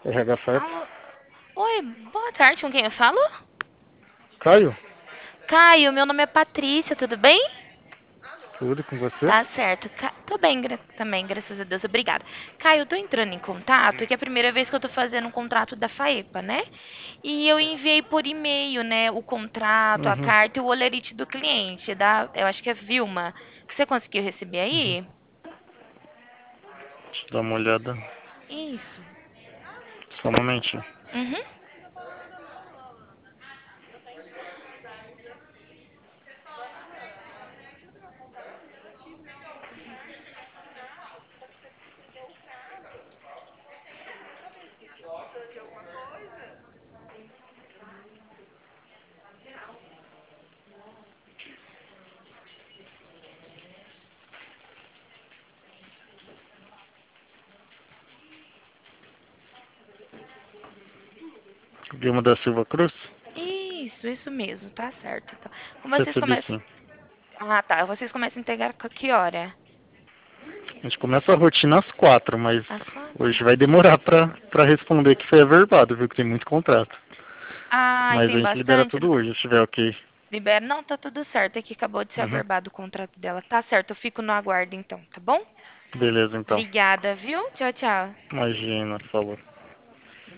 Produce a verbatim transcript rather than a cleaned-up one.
R H sete. Alô? Oi, boa tarde, com quem eu falo? Caio, Caio, meu nome é Patrícia, tudo bem? tudo com você? Tá certo. Ca... Tô bem gra- também, graças a Deus, obrigada. Caio, eu tô entrando em contato, que é a primeira vez que eu tô fazendo um contrato da FAEPA, né? E eu enviei por e-mail, né, o contrato, a Uhum, carta e o olerite do cliente, da, eu acho que é Vilma. Você conseguiu receber uhum. aí? Deixa eu dar uma olhada. Isso. Só um momentinho. Uhum. Vilma da Silva Cruz? Isso, isso mesmo, tá certo. Então, como vocês Recebi começam. sim. Ah, tá. Vocês começam a integrar com que hora? A gente começa a rotina às quatro, mas Às quatro? hoje vai demorar pra, pra responder que foi averbado, viu? Que tem muito contrato. Ah, e Mas a tem gente libera bastante. tudo hoje, se tiver ok. Libera. Não, tá tudo certo. É que acabou de ser Uhum. averbado o contrato dela. Tá certo, eu fico no aguardo então, tá bom? Beleza, então. Obrigada, viu? Tchau, tchau. Imagina, falou.